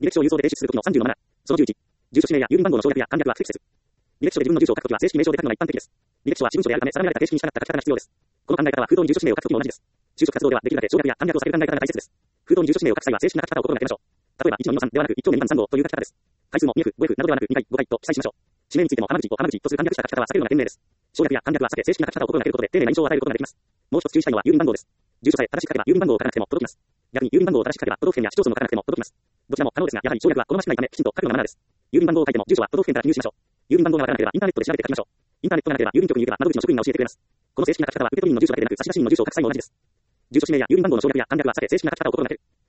履歴書を郵送で提出するときの30のマナー。その11。住所氏名や郵便番号の省略や簡略は不適切。履歴書で自分の住所を書くときは正式名称で書くのが一般的です。履歴書は私文書であるため定められた形式に従った書き方が必要です。この考え方は封筒に住所氏名を書くときも同じです。就職活動ではできるだけ省略や簡略を避ける考え方が大切です。封筒に住所氏名を書く際は正式な書き方を心がけましょう。例えば1の2の3ではなく1丁目2番3号という書き方です。回数も2F、5F などではなく2回、5回と記載しましょう。氏名についても浜口を浜口とする簡略した書き方は避けるのが賢明です。省略や簡略は避け正式な書き方を心がけることで丁寧な印象を与えることができます。もう一つ注意したいのは郵便番号です。住所さえ正しく書けば郵便番号を書かなくても届きます。逆に郵便番号を正しく書けば都道府県や市町村も書かなくても届きます。どちらも可能ですが、やはり省略は好ましくないためきちんと書くのがマナーです。郵便番号を書いても住所は都道府県から記入しましょう。郵便番号がわからなければインターネットで調べて書きましょう。インターネットがなければ郵便局に行けば窓口の職員が教えてくれます。この正式な書き方は受取人の住所だけでなく差出人の住所を書く際も同じです。住所氏名や郵便番号の省略や簡略は避け正式な書き方を心がける。